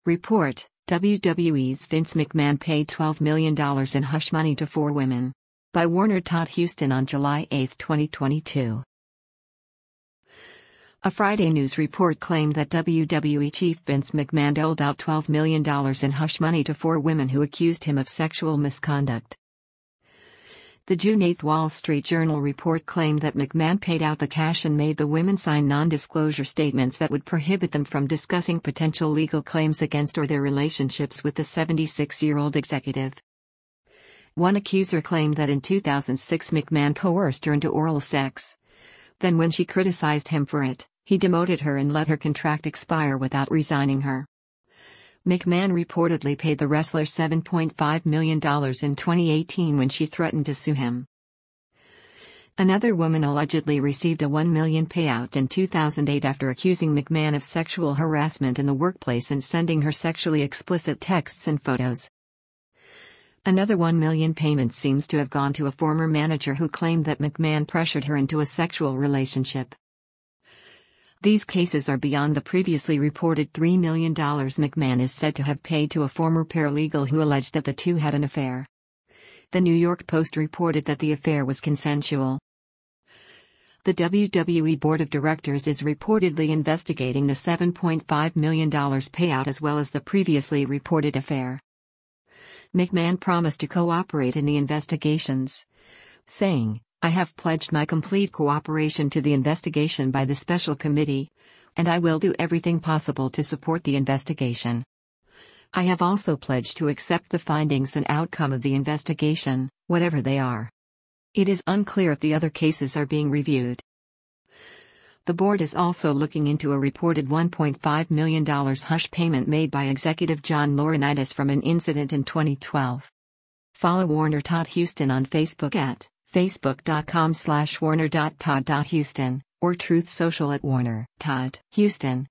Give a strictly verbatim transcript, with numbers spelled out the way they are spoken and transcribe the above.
Report: W W E's Vince McMahon paid twelve million dollars in hush money to four women. By Warner Todd Houston on July eighth, twenty twenty-two. A Friday news report claimed that W W E chief Vince McMahon doled out twelve million dollars in hush money to four women who accused him of sexual misconduct. The June eighth Wall Street Journal report claimed that McMahon paid out the cash and made the women sign non-disclosure statements that would prohibit them from discussing potential legal claims against or their relationships with the seventy-six-year-old executive. One accuser claimed that in two thousand six McMahon coerced her into oral sex. Then when she criticized him for it, he demoted her and let her contract expire without resigning her. McMahon reportedly paid the wrestler seven point five million dollars in twenty eighteen when she threatened to sue him. Another woman allegedly received a one million dollars payout in two thousand eight after accusing McMahon of sexual harassment in the workplace and sending her sexually explicit texts and photos. Another one million dollars payment seems to have gone to a former manager who claimed that McMahon pressured her into a sexual relationship. These cases are beyond the previously reported three million dollars McMahon is said to have paid to a former paralegal who alleged that the two had an affair. The New York Post reported that the affair was consensual. The W W E Board of Directors is reportedly investigating the seven point five million dollars payout as well as the previously reported affair. McMahon promised to cooperate in the investigations, saying, "I have pledged my complete cooperation to the investigation by the special committee, and I will do everything possible to support the investigation. I have also pledged to accept the findings and outcome of the investigation, whatever they are." It is unclear if the other cases are being reviewed. The board is also looking into a reported one point five million dollars hush payment made by executive John Laurinaitis from an incident in twenty twelve. Follow Warner Todd Houston on Facebook at facebook.com slash warner.todd.houston, or Truth Social at Warner Todd Houston.